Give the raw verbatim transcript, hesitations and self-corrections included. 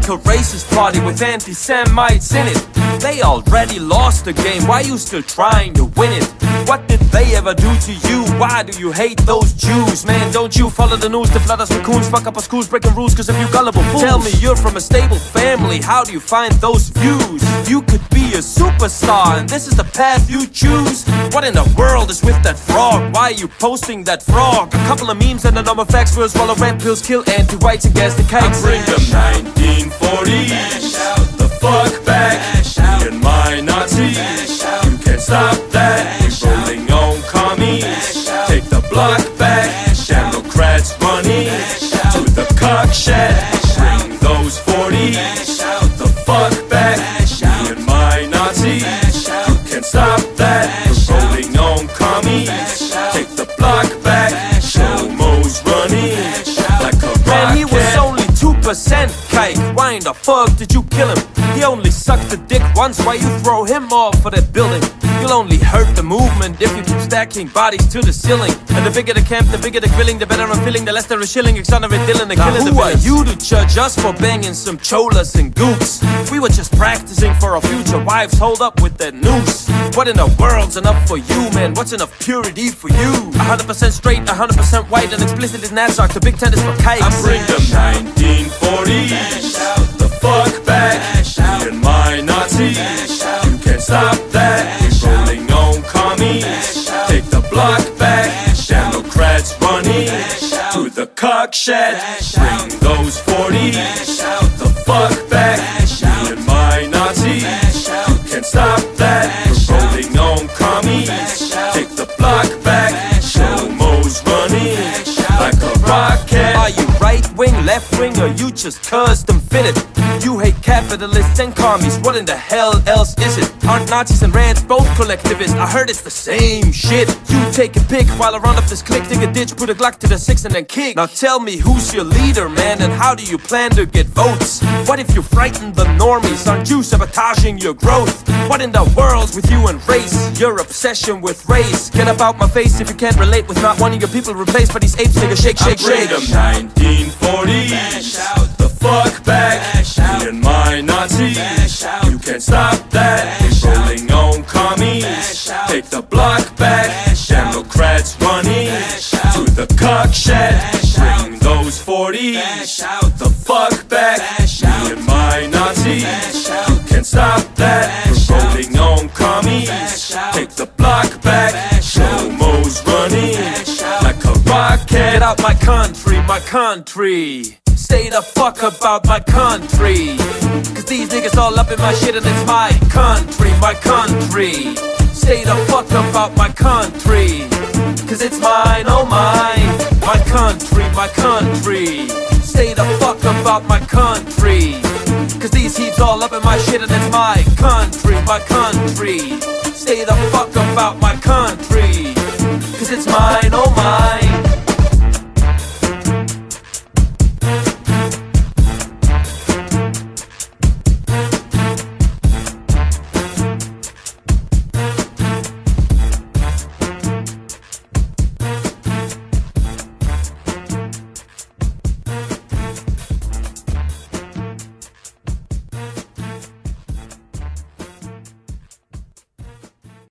like a racist party with anti-Semites in it. They already lost the game, why you still trying to win it? What did they ever do to you? Why do you hate those Jews? Man, don't you follow the news? The flooders, raccoons, fuck up our schools, breaking rules cause of you gullible fools. Tell me you're from a stable family, how do you find those views? You could be a superstar and this is the path you choose. What in the world is with that frog? Why are you posting that frog? A couple of memes and the number of facts will swallow red pills, kill anti-whites and gas the kites. I bring them nineteen forties, the fuck back, me and my Nazis. You can't stop that, we rolling on commies. Take the block back, Democrats running to the cock shed. Bring those forties, the fuck back, me and my Nazis. You can't stop that, we're rolling on commies. Take the block back, Showmo's running like a rocket. Man, he was only two percent kike. Why in the fuck did you kill him? He only sucked the dick once, why you throw him off for that building? You'll only hurt the movement if you keep stacking bodies to the ceiling. And the bigger the camp, the bigger the grilling, the better I'm feeling, the less they're a shilling, exonerate Dylan and killing the villains. Who are you to judge us for banging some cholas and gooks? We were just practicing for our future wives, hold up with that noose. What in the world's enough for you, man? What's enough purity for you? one hundred percent straight, one hundred percent white, and explicit is Nasdaq, the Big Ten is for kikes. I bring them nineteen forties, the fuck back, me and my Nazis. You can't stop that, we rolling on commies. Take the block back, Democrats running to the cock shed. Bring those forties, the fuck back, me and my Nazis. You can't stop that, we're rolling on commies. Take the block back, Showmo's running like a rocket. Are you right wing, left wing, or you just custom fitted? You hate capitalists and commies, what in the hell else is it? Aren't Nazis and Rands both collectivists? I heard it's the same shit. You take a pic while I run up this click, dig a ditch, put a Glock to the six and then kick. Now tell me who's your leader, man, and how do you plan to get votes? What if you frighten the normies? Aren't you sabotaging your growth? What in the world's with you and race? Your obsession with race. Get up out my face if you can't relate with not wanting your people replaced by these apes, nigga. Shake, shake, shake. I bring them nineteen forties, the fuck back, me and my Nazis. You can't stop that, we're rolling on commies. Take the block back, Democrats running to the cock shed. Bring those forties, the fuck back, me and my Nazis. You can't stop that, we're rolling on commies. Take the block back, Showmo's running like a rocket. Get out my country, my country. Stay the fuck about my country. Cause these niggas all up in my shit and it's my country, my country. Stay the fuck about my country. Cause it's mine, oh mine. My country, my country. Stay the fuck about my country. Cause these heaps all up in my shit and it's my country, my country. Stay the fuck